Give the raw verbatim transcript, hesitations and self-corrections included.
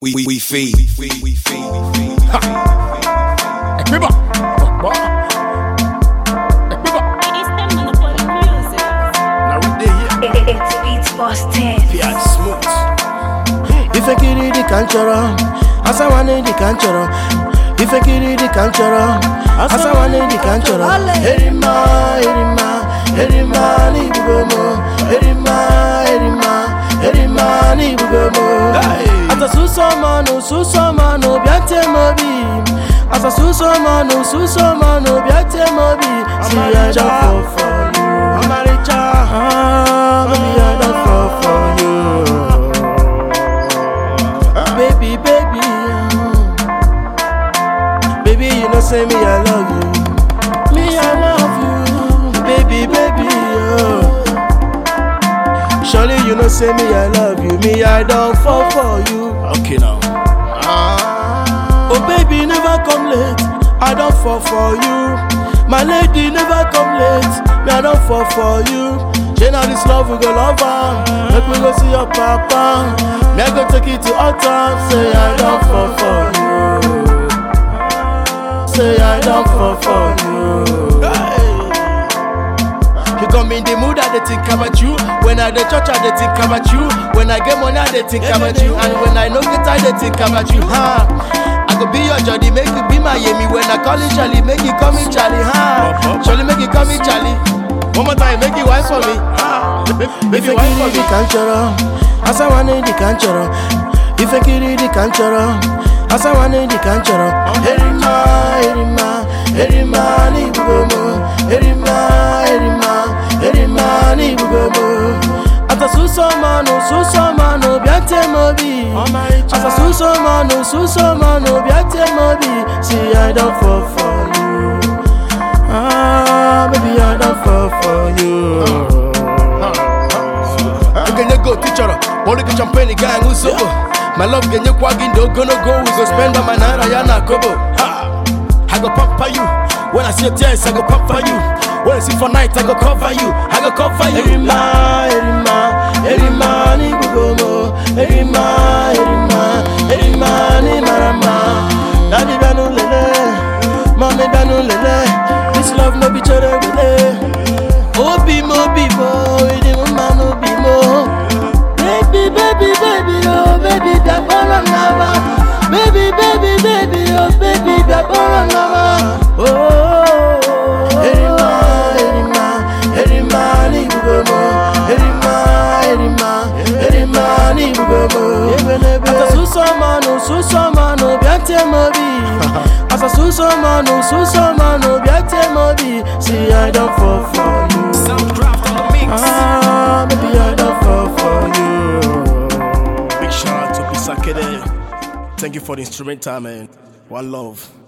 We we we feed. We we feed. Ha. Equipa. Equipa. It's them monopoly music. Now we dey here. It's Beats Boss ten. Piano smooth. Ife kiri di kanchoro, asawane di kanchoro. Ife kiri di kanchoro, asawane di kanchoro. Erima, erima, erima ni bugomo. Erima, erima, erima ni bugomo. Asa suso mano, suso mano, biate mobi. Asa suso mano, suso mano, biate mobi. See I don't fall for you, Amaricha. Ah, baby I don't fall for you. Baby, baby, oh. Baby, you know say me I love you. Me I love you. Baby, baby, oh. Surely you know say me I love you. Me I don't fall for you. Okay now. Ah. Oh baby, never come late. I don't fall for you. My lady never come late. Me I don't fall for you. She now this love we go love her. Make we go see your papa. Me I go take it to altar. Say I don't fall for you. Say I don't fall for you. You got me in the mood, I dey think about you. When I dey church, I dey think about you. When I get money, I dey think about you. And when I no get, I dey think about you. Huh? I go be your Jody, make you be my Yemi. When I call you Charlie, make you call me Charlie. Huh? Charlie, make you call me Charlie. One more time, make you wife for me. Make you wife for me. Kanchoro, asawane di kanchoro. Ife kiri di kanchoro, asawane di kanchoro. Erima, erima, erima ni bugomo. Erima, erima, erima ni bugomo. Asa suso mano, suso mano, biate mobi. Asa suso mano, suso mano, biate mobi. See I don't fall for you. Ah, baby I don't fall for you. Okay, you go teacher. Only get champagne gang who's sober. My love get you quagging, don't gonna go. We go spend on my naira, yana kobo. Ha! I go pump for you. When I see your tears, I go pump for you. When I see for night, I go cover you. I go cover you. Erima, erima, erima ni bugomo. Erima, erima, erima ni marama. Daddy banu lele, mommy banu lele. This love no be chere bele. Obi mo bibo, idi mo manu bimo. Baby, baby, baby, oh baby, that bora nava. Baby, baby, baby, oh baby, that bora nava. Oh, erima, erima, erima ni bugomo. Erima, erima, erima ni bugomo. Asa suso mano, suso mano, biate mobi. Asa suso mano, suso mano, biate mobi. See I don't fall for you. Soundcraft on the mix. Ah, baby I don't fall for you. Big shout out to Pisakede. Thank you for the instrumental, man. One love.